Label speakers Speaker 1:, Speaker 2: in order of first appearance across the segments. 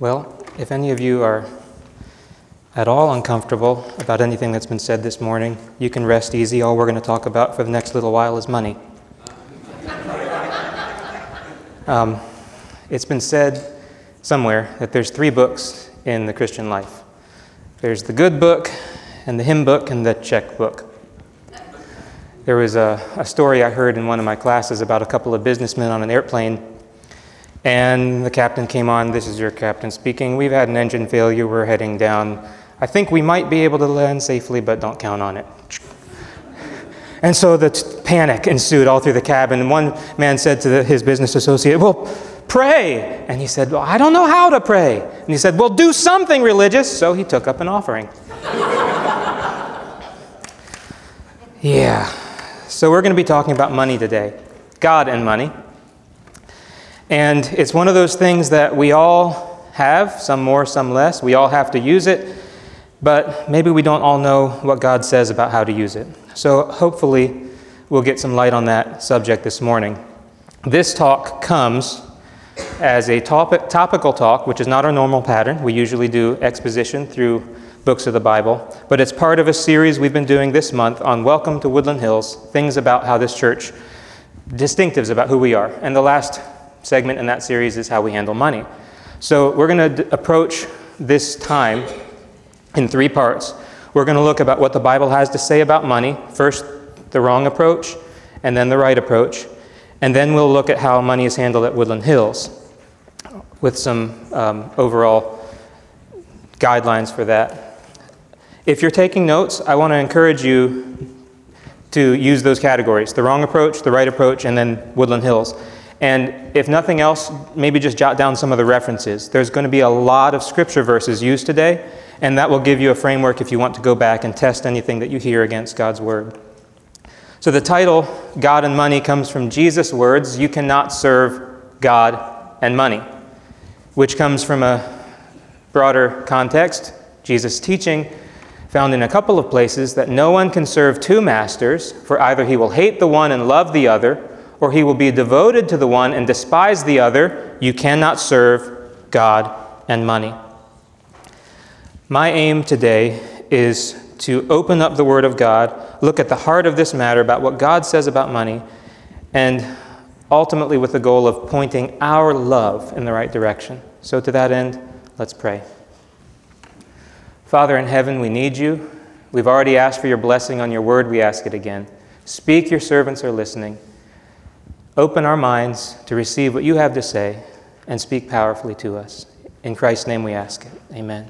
Speaker 1: Well, if any of you are at all uncomfortable about anything that's been said this morning, you can rest easy. All we're going to talk about for the next little while is money. It's been said somewhere that there's 3 books in the Christian life. There's the good book, and the hymn book, and the checkbook. There was a story I heard in one of my classes about a couple of businessmen on an airplane, and the captain came on. "This is your captain speaking. We've had an engine failure. We're heading down. I think we might be able to land safely, but don't count on it." And so the panic ensued all through the cabin. And one man said to his business associate, "Well, pray." And he said, "Well, I don't know how to pray." And he said, "Well, do something religious." So he took up an offering. Yeah. So we're going to be talking about money today. God and money. And it's one of those things that we all have, some more, some less. We all have to use it. But maybe we don't all know what God says about how to use it. So hopefully we'll get some light on that subject this morning. This talk comes as a topical talk, which is not our normal pattern. We usually do exposition through books of the Bible, but it's part of a series we've been doing this month on Welcome to Woodland Hills, things about how this church, distinctives about who we are. And the last segment in that series is how we handle money. So we're going to approach this time in 3 parts. We're going to look about what the Bible has to say about money. First, the wrong approach, and then the right approach. And then we'll look at how money is handled at Woodland Hills with some overall guidelines for that. If you're taking notes, I want to encourage you to use those categories: the wrong approach, the right approach, and then Woodland Hills. And if nothing else, maybe just jot down some of the references. There's going to be a lot of scripture verses used today, and that will give you a framework if you want to go back and test anything that you hear against God's word. So the title, God and Money, comes from Jesus' words, "You cannot serve God and money," which comes from a broader context. Jesus' teaching found in a couple of places that no one can serve 2 masters, for either he will hate the one and love the other, or he will be devoted to the one and despise the other. You cannot serve God and money. My aim today is to open up the Word of God, look at the heart of this matter about what God says about money, and ultimately with the goal of pointing our love in the right direction. So to that end, let's pray. Father in heaven, we need you. We've already asked for your blessing on your word. We ask it again. Speak, your servants are listening. Open our minds to receive what you have to say and speak powerfully to us. In Christ's name we ask it. Amen.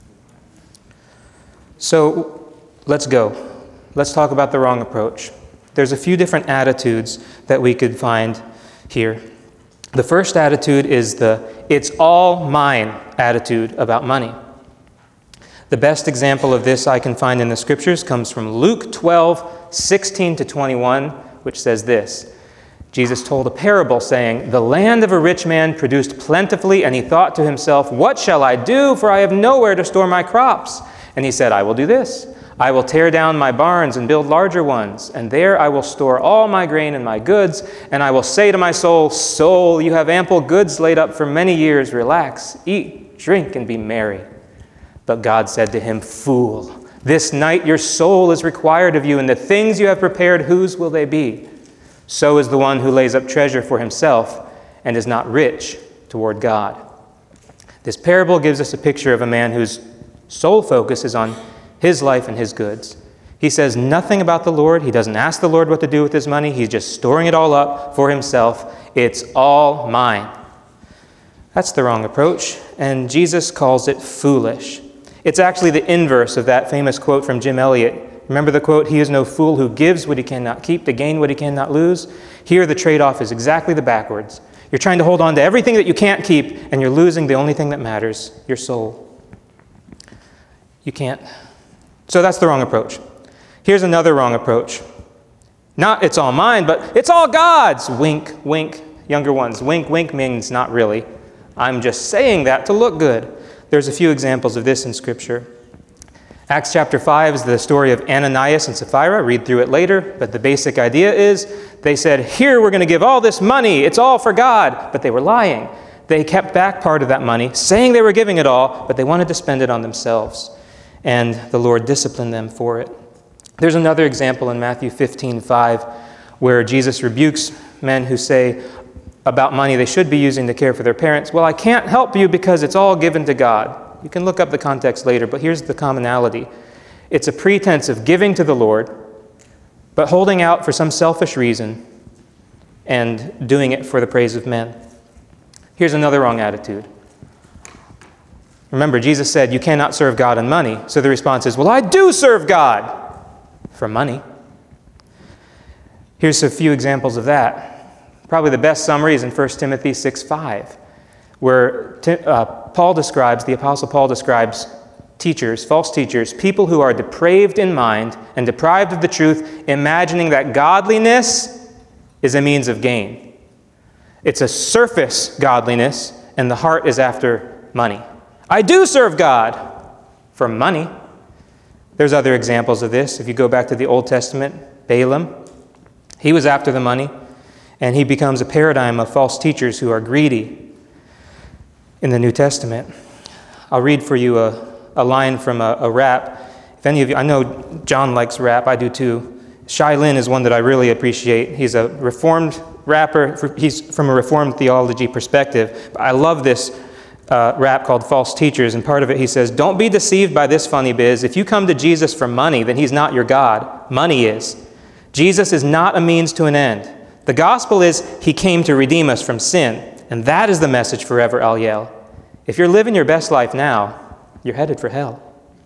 Speaker 1: So let's go. Let's talk about the wrong approach. There's a few different attitudes that we could find here. The first attitude is the "it's all mine" attitude about money. The best example of this I can find in the scriptures comes from Luke 12:16-21, which says this. Jesus told a parable saying, "The land of a rich man produced plentifully, and he thought to himself, 'What shall I do? For I have nowhere to store my crops.' And he said, 'I will do this. I will tear down my barns and build larger ones, and there I will store all my grain and my goods. And I will say to my soul, Soul, you have ample goods laid up for many years. Relax, eat, drink, and be merry.' But God said to him, 'Fool, this night your soul is required of you, and the things you have prepared, whose will they be? So is the one who lays up treasure for himself and is not rich toward God.'" This parable gives us a picture of a man whose sole focus is on his life and his goods. He says nothing about the Lord. He doesn't ask the Lord what to do with his money. He's just storing it all up for himself. It's all mine. That's the wrong approach, and Jesus calls it foolish. It's actually the inverse of that famous quote from Jim Elliot. Remember the quote, "He is no fool who gives what he cannot keep to gain what he cannot lose"? Here the trade-off is exactly the backwards. You're trying to hold on to everything that you can't keep, and you're losing the only thing that matters, your soul. You can't. So that's the wrong approach. Here's another wrong approach. Not "it's all mine," but "it's all God's." Wink, wink. Younger ones, wink, wink means not really. I'm just saying that to look good. There's a few examples of this in Scripture. Acts chapter 5 is the story of Ananias and Sapphira. Read through it later, but the basic idea is they said, "Here, we're going to give all this money. It's all for God." But they were lying. They kept back part of that money, saying they were giving it all, but they wanted to spend it on themselves. And the Lord disciplined them for it. There's another example in Matthew 15:5, where Jesus rebukes men who say about money they should be using to care for their parents. Well, I can't help you because it's all given to God. You can look up the context later, but here's the commonality. It's a pretense of giving to the Lord, but holding out for some selfish reason and doing it for the praise of men. Here's another wrong attitude. Remember, Jesus said, you cannot serve God and money. So the response is, well, I do serve God for money. Here's a few examples of that. Probably the best summary is in 1 Timothy 6:5, where the Apostle Paul describes teachers, false teachers, people who are depraved in mind and deprived of the truth, imagining that godliness is a means of gain. It's a surface godliness, and the heart is after money. I do serve God for money. There's other examples of this. If you go back to the Old Testament, Balaam, he was after the money, and he becomes a paradigm of false teachers who are greedy in the New Testament. I'll read for you a line from a rap. If any of you, I know John likes rap, I do too. Shai Linne is one that I really appreciate. He's a Reformed rapper. He's from a Reformed theology perspective. I love this rap called False Teachers, and part of it he says, don't be deceived by this funny biz. If you come to Jesus for money, then he's not your God. Money is. Jesus is not a means to an end. The gospel is he came to redeem us from sin, and that is the message forever I'll yell. If you're living your best life now, you're headed for hell.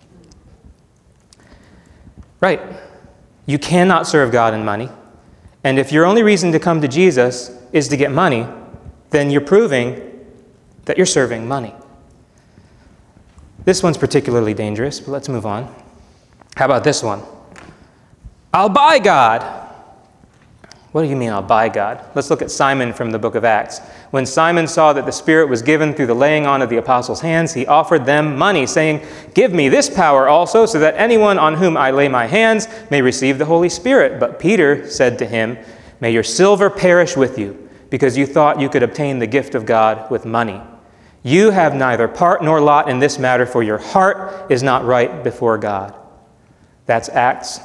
Speaker 1: Right. You cannot serve God in money. And if your only reason to come to Jesus is to get money, then you're proving that you're serving money. This one's particularly dangerous, but let's move on. How about this one? I'll buy God. What do you mean, I'll buy God? Let's look at Simon from the book of Acts. When Simon saw that the Spirit was given through the laying on of the apostles' hands, he offered them money, saying, give me this power also, so that anyone on whom I lay my hands may receive the Holy Spirit. But Peter said to him, may your silver perish with you, because you thought you could obtain the gift of God with money. You have neither part nor lot in this matter, for your heart is not right before God. That's Acts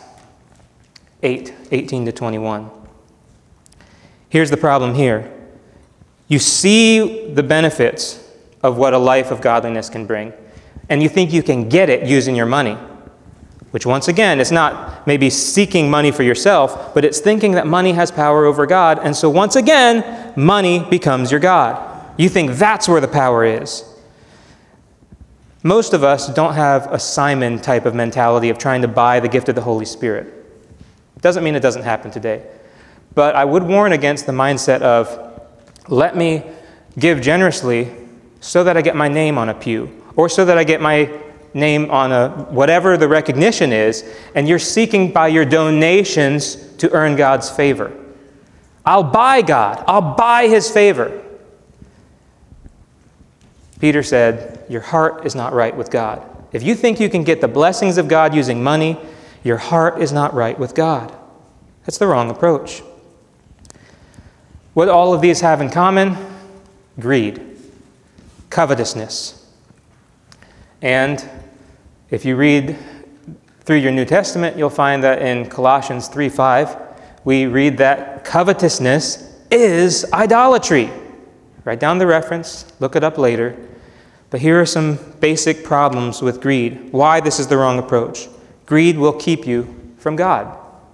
Speaker 1: 8:18-21. Here's the problem here. You see the benefits of what a life of godliness can bring, and you think you can get it using your money, which once again, it's not maybe seeking money for yourself, but it's thinking that money has power over God, and so once again, money becomes your God. You think that's where the power is. Most of us don't have a Simon type of mentality of trying to buy the gift of the Holy Spirit. Doesn't mean it doesn't happen today. But I would warn against the mindset of, let me give generously so that I get my name on a pew, or so that I get my name on a whatever the recognition is, and you're seeking by your donations to earn God's favor. I'll buy God. I'll buy his favor. Peter said, your heart is not right with God. If you think you can get the blessings of God using money, your heart is not right with God. That's the wrong approach. What all of these have in common? Greed, covetousness. And if you read through your New Testament, you'll find that in Colossians 3:5, we read that covetousness is idolatry. Write down the reference, look it up later. But here are some basic problems with greed. Why this is the wrong approach. Greed will keep you from God.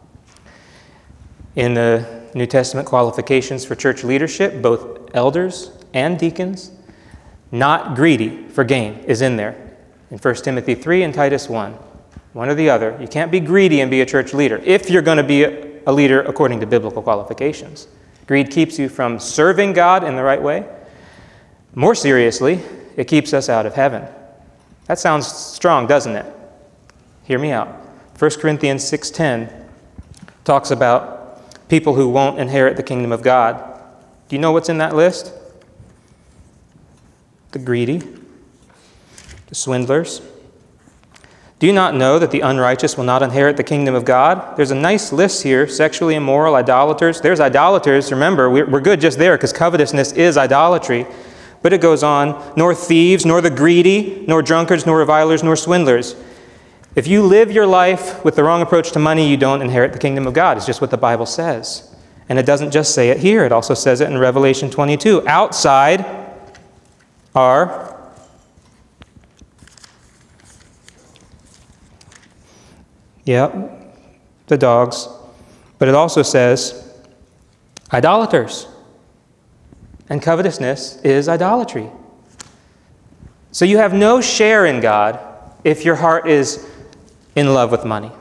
Speaker 1: In the New Testament qualifications for church leadership, both elders and deacons, not greedy for gain is in there. In 1 Timothy 3 and Titus 1, one or the other. You can't be greedy and be a church leader if you're going to be a leader according to biblical qualifications. Greed keeps you from serving God in the right way. More seriously, it keeps us out of heaven. That sounds strong, doesn't it? Hear me out. 1 Corinthians 6:10 talks about people who won't inherit the kingdom of God. Do you know what's in that list? The greedy, the swindlers. Do you not know that the unrighteous will not inherit the kingdom of God? There's a nice list here: sexually immoral, idolaters. There's idolaters. Remember, we're good just there because covetousness is idolatry. But it goes on, nor thieves, nor the greedy, nor drunkards, nor revilers, nor swindlers. If you live your life with the wrong approach to money, you don't inherit the kingdom of God. It's just what the Bible says. And it doesn't just say it here. It also says it in Revelation 22. Outside are the dogs. But it also says idolaters. And covetousness is idolatry. So you have no share in God if your heart is in love with money.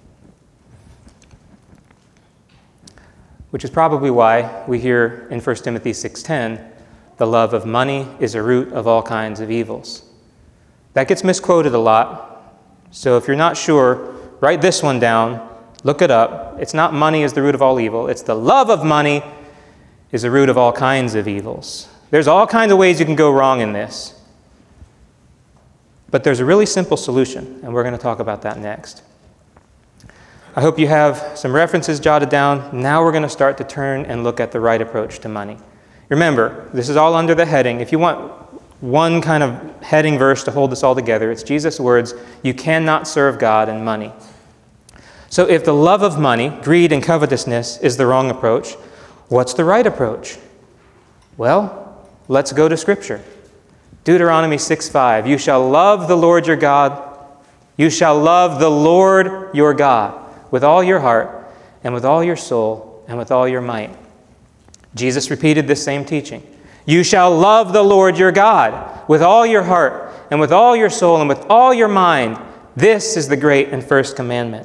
Speaker 1: Which is probably why we hear in 1 Timothy 6:10, the love of money is a root of all kinds of evils. That gets misquoted a lot. So if you're not sure, write this one down, look it up. It's not money is the root of all evil. It's the love of money is the root of all kinds of evils. There's all kinds of ways you can go wrong in this. But there's a really simple solution, and we're going to talk about that next. I hope you have some references jotted down. Now we're going to start to turn and look at the right approach to money. Remember, this is all under the heading. If you want one kind of heading verse to hold this all together, it's Jesus' words, you cannot serve God and money. So if the love of money, greed, and covetousness is the wrong approach, what's the right approach? Well, let's go to Scripture. Deuteronomy 6:5, you shall love the Lord your God. You shall love the Lord your God with all your heart and with all your soul and with all your might. Jesus repeated this same teaching. You shall love the Lord your God with all your heart and with all your soul and with all your mind. This is the great and first commandment.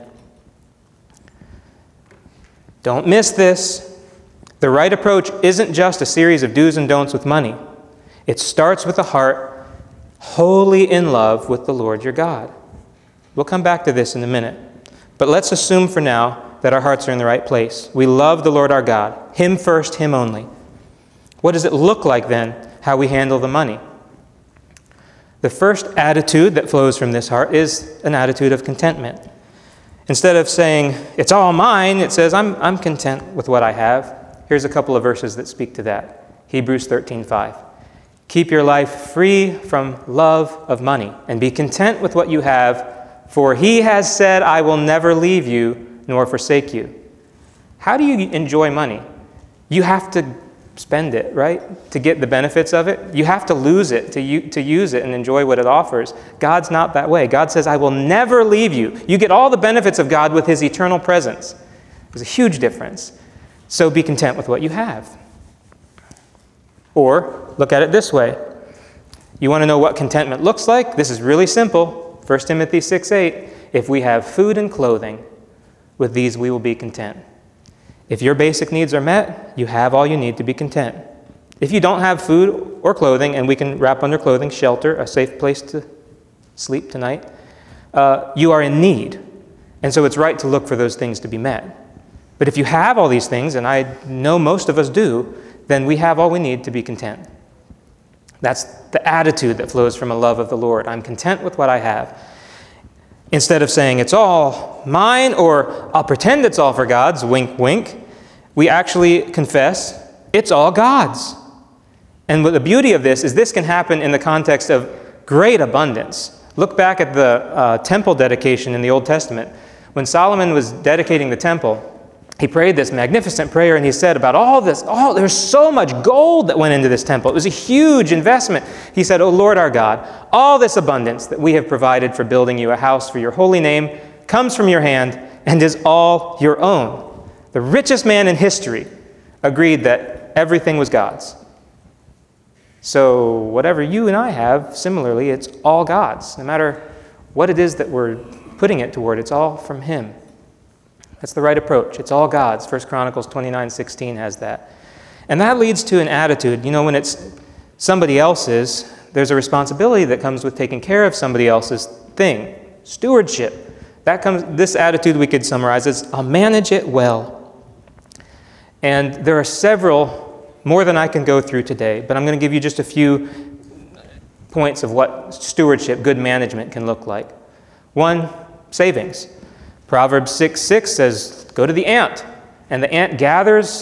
Speaker 1: Don't miss this. The right approach isn't just a series of do's and don'ts with money. It starts with a heart wholly in love with the Lord your God. We'll come back to this in a minute. But let's assume for now that our hearts are in the right place. We love the Lord our God. Him first, Him only. What does it look like then, how we handle the money? The first attitude that flows from this heart is an attitude of contentment. Instead of saying, it's all mine, it says, I'm content with what I have. Here's a couple of verses that speak to that. Hebrews 13:5. Keep your life free from love of money and be content with what you have, for He has said, I will never leave you nor forsake you. How do you enjoy money? You have to spend it, right? To get the benefits of it. You have to lose it to use it and enjoy what it offers. God's not that way. God says, I will never leave you. You get all the benefits of God with His eternal presence. There's a huge difference. So be content with what you have. Or look at it this way. You want to know what contentment looks like? This is really simple. 1 Timothy 6:8. If we have food and clothing, with these we will be content. If your basic needs are met, you have all you need to be content. If you don't have food or clothing, and we can wrap under clothing shelter, a safe place to sleep tonight, you are in need. And so it's right to look for those things to be met. But if you have all these things, and I know most of us do, then we have all we need to be content. That's the attitude that flows from a love of the Lord. I'm content with what I have. Instead of saying it's all mine or I'll pretend it's all for God's, wink, wink, we actually confess it's all God's. And what the beauty of this is this can happen in the context of great abundance. Look back at the temple dedication in the Old Testament. When Solomon was dedicating the temple, he prayed this magnificent prayer, and he said about all this, there's so much gold that went into this temple. It was a huge investment. He said, O Lord our God, all this abundance that we have provided for building you a house for your holy name comes from your hand and is all your own. The richest man in history agreed that everything was God's. So whatever you and I have, similarly, it's all God's. No matter what it is that we're putting it toward, it's all from Him. That's the right approach. It's all God's. 1 Chronicles 29:16 has that. And that leads to an attitude. You know, when it's somebody else's, there's a responsibility that comes with taking care of somebody else's thing. Stewardship. This attitude we could summarize as, I'll manage it well. And there are several, more than I can go through today, but I'm going to give you just a few points of what stewardship, good management can look like. One, savings. Proverbs 6:6 says, go to the ant, and the ant gathers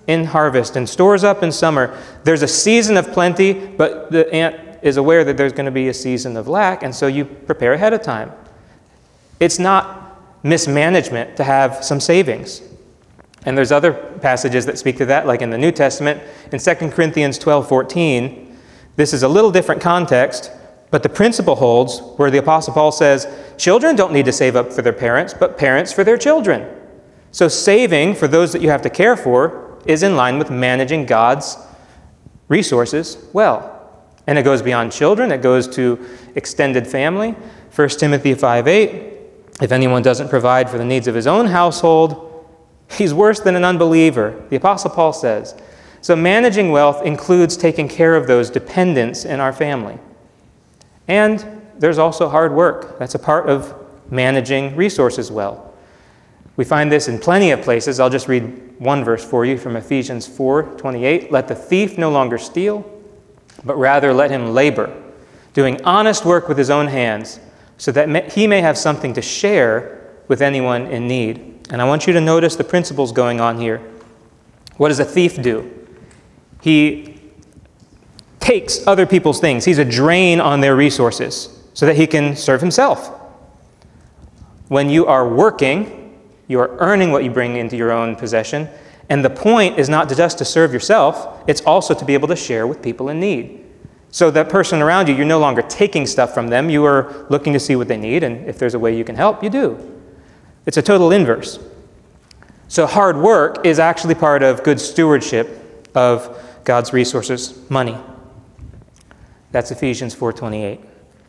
Speaker 1: in harvest and stores up in summer. There's a season of plenty, but the ant is aware that there's going to be a season of lack, and so you prepare ahead of time. It's not mismanagement to have some savings. And there's other passages that speak to that, like in the New Testament. In 2 Corinthians 12:14, this is a little different context, but the principle holds where the Apostle Paul says, children don't need to save up for their parents, but parents for their children. So saving for those that you have to care for is in line with managing God's resources well. And it goes beyond children. It goes to extended family. 1 Timothy 5:8, if anyone doesn't provide for the needs of his own household, he's worse than an unbeliever, the Apostle Paul says. So managing wealth includes taking care of those dependents in our family. And there's also hard work. That's a part of managing resources well. We find this in plenty of places. I'll just read one verse for you from Ephesians 4:28. Let the thief no longer steal, but rather let him labor, doing honest work with his own hands, so that he may have something to share with anyone in need. And I want you to notice the principles going on here. What does a thief do? He takes other people's things. He's a drain on their resources so that he can serve himself. When you are working, you are earning what you bring into your own possession, and the point is not just to serve yourself, it's also to be able to share with people in need. So that person around you, you're no longer taking stuff from them, you are looking to see what they need, and if there's a way you can help, you do. It's a total inverse. So hard work is actually part of good stewardship of God's resources, money. That's Ephesians 4:28.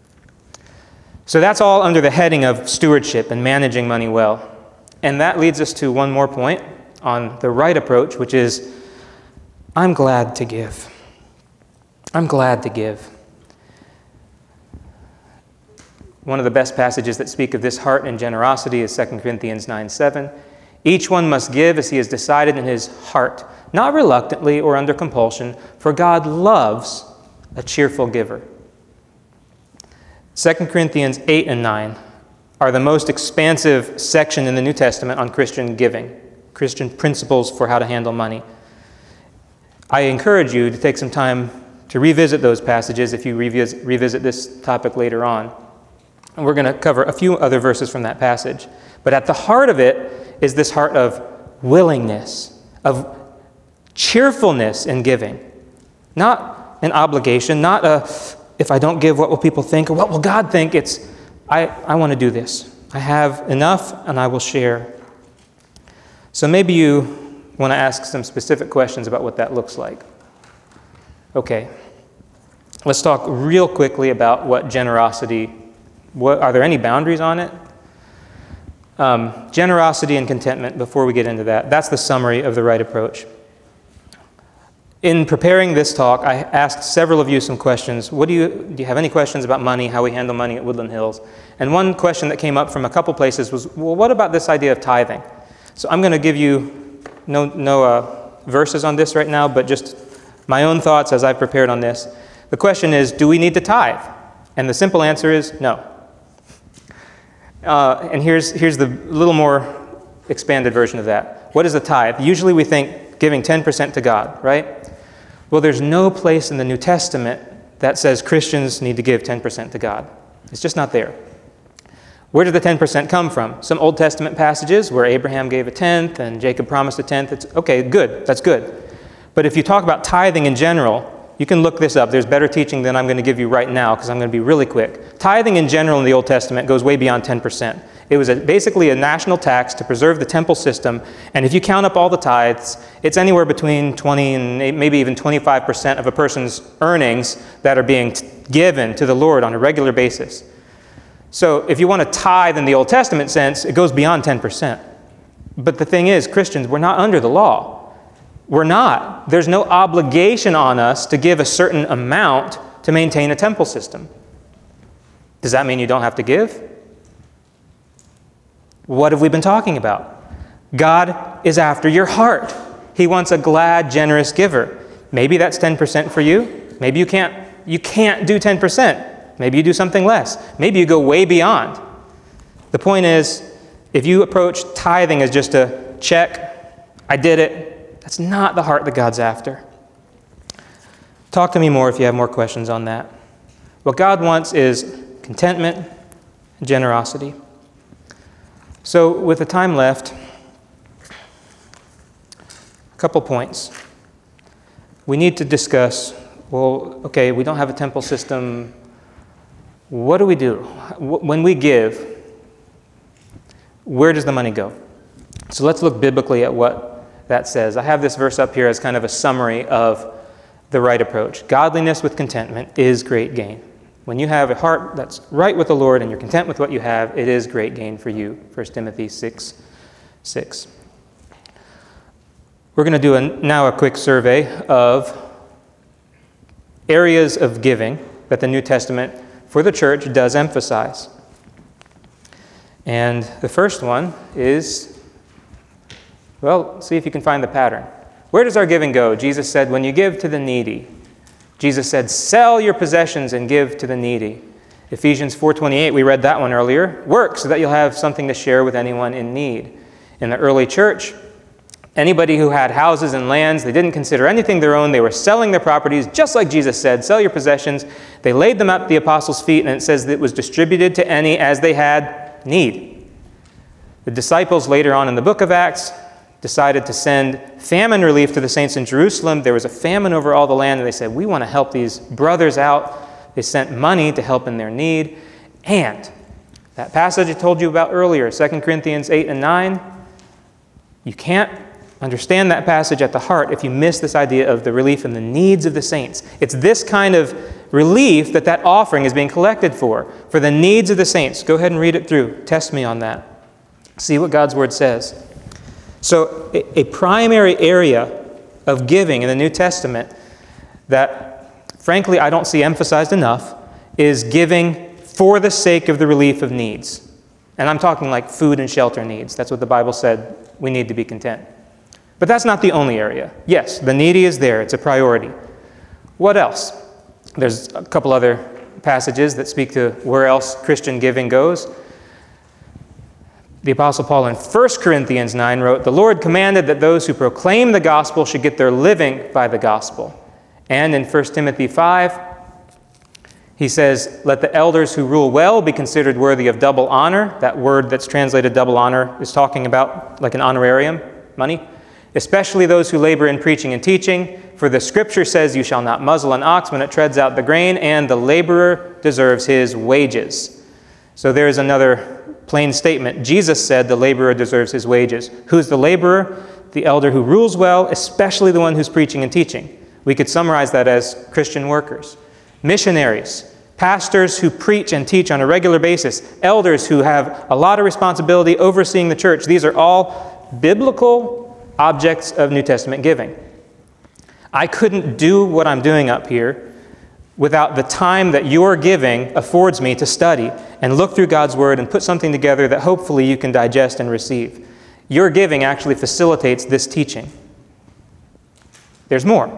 Speaker 1: So that's all under the heading of stewardship and managing money well. And that leads us to one more point on the right approach, which is, I'm glad to give. I'm glad to give. One of the best passages that speak of this heart and generosity is 2 Corinthians 9:7. Each one must give as he has decided in his heart, not reluctantly or under compulsion, for God loves a cheerful giver. 2 Corinthians 8 and 9 are the most expansive section in the New Testament on Christian giving, Christian principles for how to handle money. I encourage you to take some time to revisit those passages if you revisit this topic later on. And we're going to cover a few other verses from that passage. But at the heart of it is this heart of willingness, of cheerfulness in giving. Not an obligation, not a, if I don't give, what will people think, or what will God think? It's, I want to do this. I have enough, and I will share. So maybe you want to ask some specific questions about what that looks like. Okay, let's talk real quickly about what generosity, are there any boundaries on it? Generosity and contentment, before we get into that. That's the summary of the right approach. In preparing this talk, I asked several of you some questions. Do you have any questions about money, how we handle money at Woodland Hills? And one question that came up from a couple places was, well, what about this idea of tithing? So I'm going to give you no verses on this right now, but just my own thoughts as I've prepared on this. The question is, do we need to tithe? And the simple answer is no. And here's the little more expanded version of that. What is a tithe? Usually we think giving 10% to God, right? Well, there's no place in the New Testament that says Christians need to give 10% to God. It's just not there. Where did the 10% come from? Some Old Testament passages where Abraham gave a tenth and Jacob promised a tenth. It's okay, good, that's good. But if you talk about tithing in general, you can look this up. There's better teaching than I'm going to give you right now because I'm going to be really quick. Tithing in general in the Old Testament goes way beyond 10%. It was basically a national tax to preserve the temple system, and if you count up all the tithes, it's anywhere between 20 and maybe even 25% of a person's earnings that are being given to the Lord on a regular basis. So if you want to tithe in the Old Testament sense, it goes beyond 10%. But the thing is, Christians, we're not under the law. We're not. There's no obligation on us to give a certain amount to maintain a temple system. Does that mean you don't have to give? What have we been talking about? God is after your heart. He wants a glad, generous giver. Maybe that's 10% for you. Maybe you can't do 10%. Maybe you do something less. Maybe you go way beyond. The point is, if you approach tithing as just a check, I did it, That's not the heart that God's after. Talk to me more if you have more questions on that. What God wants is contentment and generosity. So with the time left, a couple points. We need to discuss, well, okay, we don't have a temple system. What do we do? When we give, where does the money go? So let's look biblically at what that says. I have this verse up here as kind of a summary of the right approach. Godliness with contentment is great gain. When you have a heart that's right with the Lord and you're content with what you have, it is great gain for you. 1 Timothy 6:6. We're going to do now a quick survey of areas of giving that the New Testament for the church does emphasize. And the first one is, well, see if you can find the pattern. Where does our giving go? Jesus said, when you give to the needy. Jesus said, sell your possessions and give to the needy. Ephesians 4:28, we read that one earlier. Work so that you'll have something to share with anyone in need. In the early church, anybody who had houses and lands, they didn't consider anything their own. They were selling their properties, just like Jesus said, sell your possessions. They laid them at the apostles' feet, and it says that it was distributed to any as they had need. The disciples later on in the book of Acts decided to send famine relief to the saints in Jerusalem. There was a famine over all the land, and they said, we want to help these brothers out. They sent money to help in their need. And that passage I told you about earlier, 2 Corinthians 8 and 9, you can't understand that passage at the heart if you miss this idea of the relief and the needs of the saints. It's this kind of relief that offering is being collected for the needs of the saints. Go ahead and read it through. Test me on that. See what God's Word says. So a primary area of giving in the New Testament that, frankly, I don't see emphasized enough is giving for the sake of the relief of needs. And I'm talking like food and shelter needs. That's what the Bible said we need to be content. But that's not the only area. Yes, the needy is there. It's a priority. What else? There's a couple other passages that speak to where else Christian giving goes. The Apostle Paul in 1 Corinthians 9 wrote, the Lord commanded that those who proclaim the gospel should get their living by the gospel. And in 1 Timothy 5, he says, let the elders who rule well be considered worthy of double honor. That word that's translated double honor is talking about like an honorarium, money. Especially those who labor in preaching and teaching. For the scripture says, you shall not muzzle an ox when it treads out the grain, and the laborer deserves his wages. So there is another plain statement. Jesus said the laborer deserves his wages. Who's the laborer? The elder who rules well, especially the one who's preaching and teaching. We could summarize that as Christian workers. Missionaries, pastors who preach and teach on a regular basis, elders who have a lot of responsibility overseeing the church. These are all biblical objects of New Testament giving. I couldn't do what I'm doing up here without the time that your giving affords me to study and look through God's Word and put something together that hopefully you can digest and receive. Your giving actually facilitates this teaching. There's more.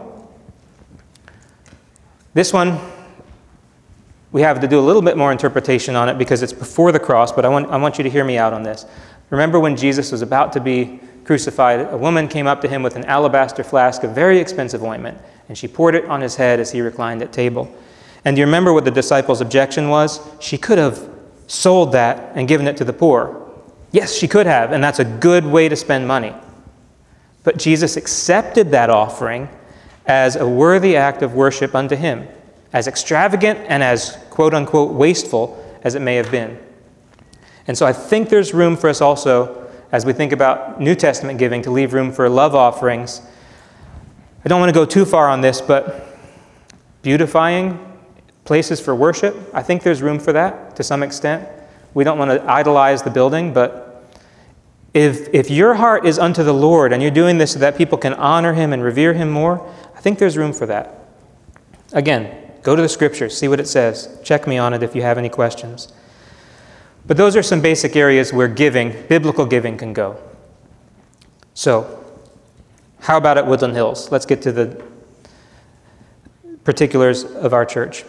Speaker 1: This one, we have to do a little bit more interpretation on it because it's before the cross, but I want you to hear me out on this. Remember when Jesus was about to be crucified, a woman came up to him with an alabaster flask of very expensive ointment, and she poured it on his head as he reclined at table. And do you remember what the disciples' objection was? She could have sold that and given it to the poor. Yes, she could have, and that's a good way to spend money. But Jesus accepted that offering as a worthy act of worship unto him, as extravagant and as quote-unquote wasteful as it may have been. And so I think there's room for us also, as we think about New Testament giving, to leave room for love offerings. I don't want to go too far on this, but beautifying places for worship, I think there's room for that to some extent. We don't want to idolize the building, but if your heart is unto the Lord and you're doing this so that people can honor him and revere him more, I think there's room for that. Again, go to the scriptures, see what it says. Check me on it if you have any questions. But those are some basic areas where giving, biblical giving, can go. So, how about at Woodland Hills? Let's get to the particulars of our church.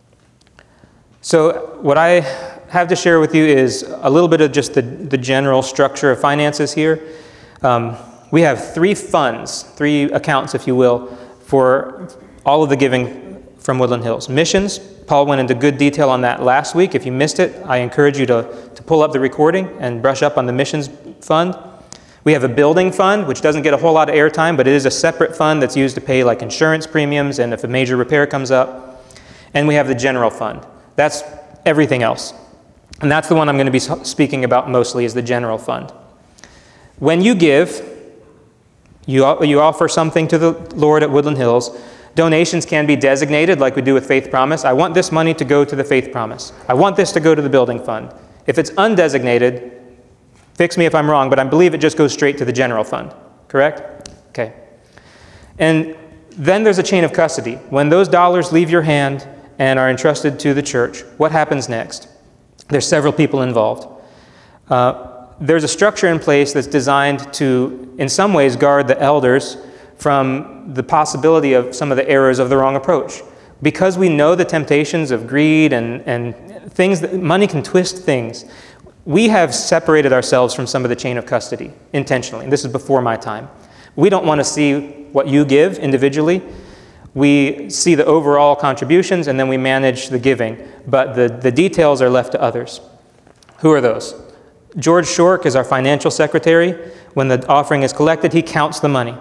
Speaker 1: So, what I have to share with you is a little bit of just the general structure of finances here. we have three funds, three accounts, if you will, for all of the giving from Woodland Hills. Missions, Paul went into good detail on that last week. If you missed it, I encourage you to pull up the recording and brush up on the missions fund. We have a building fund, which doesn't get a whole lot of airtime, but it is a separate fund that's used to pay like insurance premiums and if a major repair comes up. And we have the general fund. That's everything else. And that's the one I'm going to be speaking about mostly, is the general fund. When you give, you offer something to the Lord at Woodland Hills. Donations can be designated like we do with Faith Promise. I want this money to go to the Faith Promise. I want this to go to the building fund. If it's undesignated, fix me if I'm wrong, but I believe it just goes straight to the general fund. Correct? Okay. And then there's a chain of custody. When those dollars leave your hand and are entrusted to the church, what happens next? There's several people involved. There's a structure in place that's designed to, in some ways, guard the elders from the possibility of some of the errors of the wrong approach. Because we know the temptations of greed and things that money can twist things, we have separated ourselves from some of the chain of custody intentionally. And this is before my time. We don't want to see what you give individually. We see the overall contributions and then we manage the giving. But the details are left to others. Who are those? George Shork is our financial secretary. When the offering is collected, he counts the money.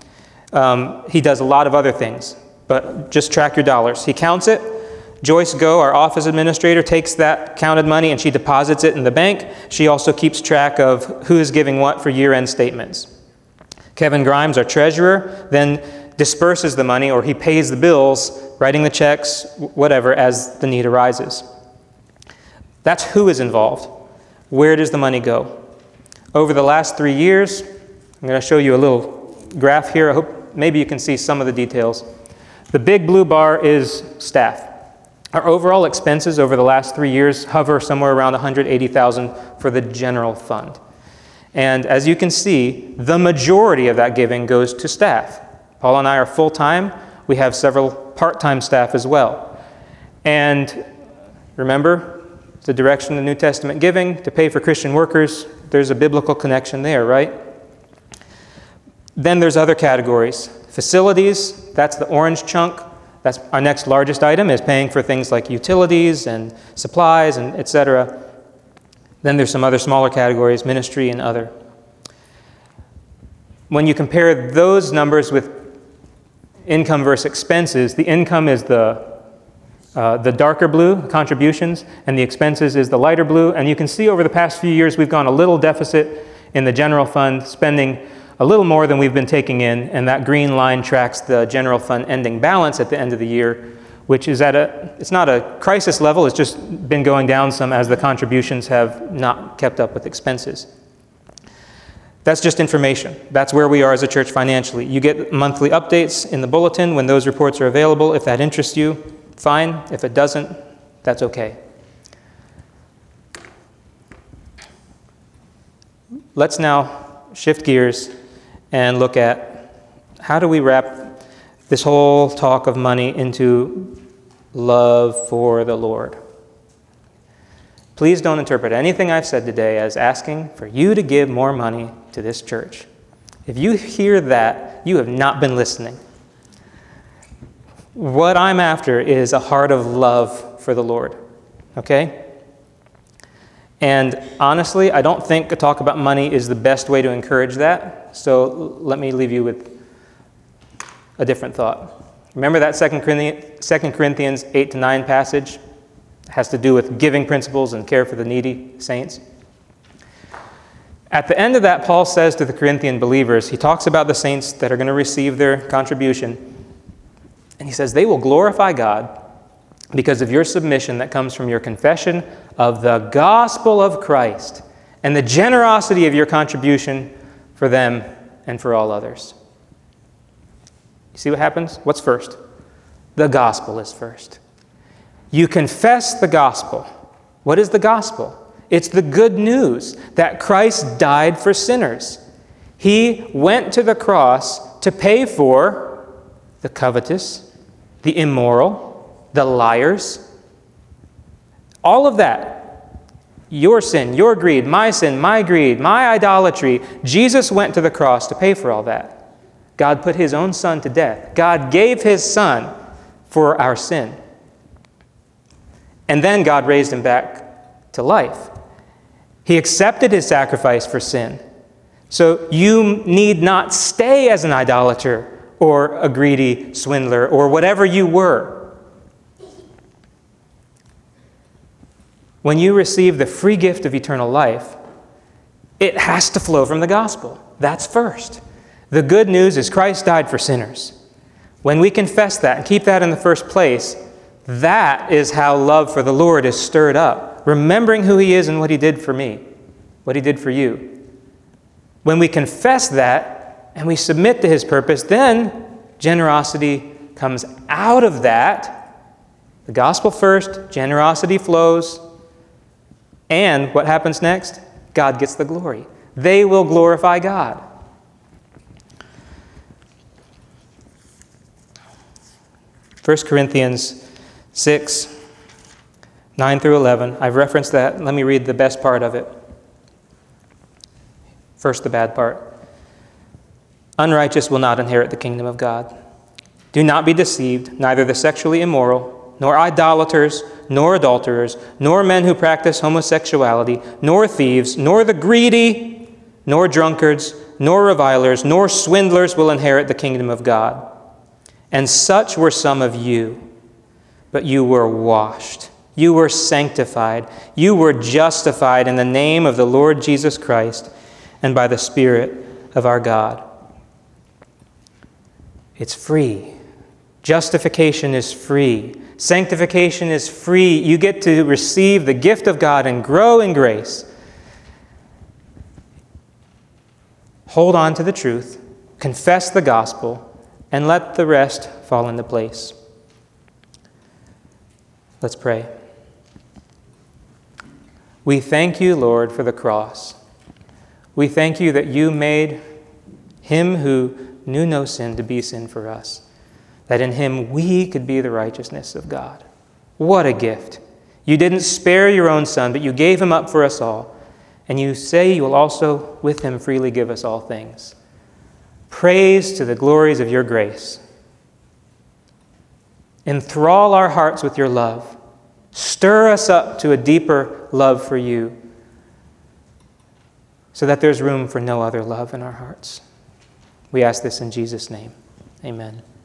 Speaker 1: He does a lot of other things, but just track your dollars. He counts it. Joyce Go, our office administrator, takes that counted money and she deposits it in the bank. She also keeps track of who is giving what for year-end statements. Kevin Grimes, our treasurer, then disperses the money, or he pays the bills, writing the checks, whatever, as the need arises. That's who is involved. Where does the money go? Over the last 3 years, I'm going to show you a little graph here. I hope maybe you can see some of the details. The big blue bar is staff. Our overall expenses over the last 3 years hover somewhere around $180,000 for the general fund. And as you can see, the majority of that giving goes to staff. Paul and I are full-time. We have several part-time staff as well. And remember, the direction of the New Testament giving to pay for Christian workers, there's a biblical connection there, right? Then there's other categories. Facilities, that's the orange chunk. That's our next largest item, is paying for things like utilities and supplies and etc. Then there's some other smaller categories, ministry and other. When you compare those numbers with income versus expenses, the income is the darker blue, contributions, and the expenses is the lighter blue. And you can see over the past few years we've gone a little deficit in the general fund, spending a little more than we've been taking in, and that green line tracks the general fund ending balance at the end of the year, which is it's not a crisis level, it's just been going down some as the contributions have not kept up with expenses. That's just information. That's where we are as a church financially. You get monthly updates in the bulletin when those reports are available. If that interests you, fine. If it doesn't, that's okay. Let's now shift gears and look at how do we wrap this whole talk of money into love for the Lord. Please don't interpret anything I've said today as asking for you to give more money to this church. If you hear that, you have not been listening. What I'm after is a heart of love for the Lord, okay? And honestly, I don't think a talk about money is the best way to encourage that, so let me leave you with a different thought. Remember that 2 Corinthians 8-9 passage? It has to do with giving principles and care for the needy saints. At the end of that, Paul says to the Corinthian believers, he talks about the saints that are going to receive their contribution, and he says, they will glorify God because of your submission that comes from your confession of the gospel of Christ and the generosity of your contribution for them and for all others. You see what happens? What's first? The gospel is first. You confess the gospel. What is the gospel? It's the good news that Christ died for sinners. He went to the cross to pay for the covetous, the immoral, the liars, all of that. Your sin, your greed, my sin, my greed, my idolatry. Jesus went to the cross to pay for all that. God put his own Son to death. God gave his Son for our sin. And then God raised him back to life. He accepted his sacrifice for sin. So you need not stay as an idolater or a greedy swindler or whatever you were. When you receive the free gift of eternal life, it has to flow from the gospel. That's first. The good news is Christ died for sinners. When we confess that and keep that in the first place, that is how love for the Lord is stirred up. Remembering who he is and what he did for me, what he did for you. When we confess that and we submit to his purpose, then generosity comes out of that. The gospel first, generosity flows, and what happens next? God gets the glory. They will glorify God. First Corinthians 6, 9 through 11. I've referenced that. Let me read the best part of it. First, the bad part. Unrighteous will not inherit the kingdom of God. Do not be deceived, neither the sexually immoral, nor idolaters, nor adulterers, nor men who practice homosexuality, nor thieves, nor the greedy, nor drunkards, nor revilers, nor swindlers will inherit the kingdom of God. And such were some of you, but you were washed, you were sanctified, you were justified in the name of the Lord Jesus Christ and by the Spirit of our God. It's free. Justification is free. Sanctification is free. You get to receive the gift of God and grow in grace. Hold on to the truth, confess the gospel, and let the rest fall into place. Let's pray. We thank you, Lord, for the cross. We thank you that you made him who knew no sin to be sin for us, that in him we could be the righteousness of God. What a gift. You didn't spare your own Son, but you gave him up for us all. And you say you will also with him freely give us all things. Praise to the glories of your grace. Enthrall our hearts with your love. Stir us up to a deeper love for you, so that there's room for no other love in our hearts. We ask this in Jesus' name. Amen.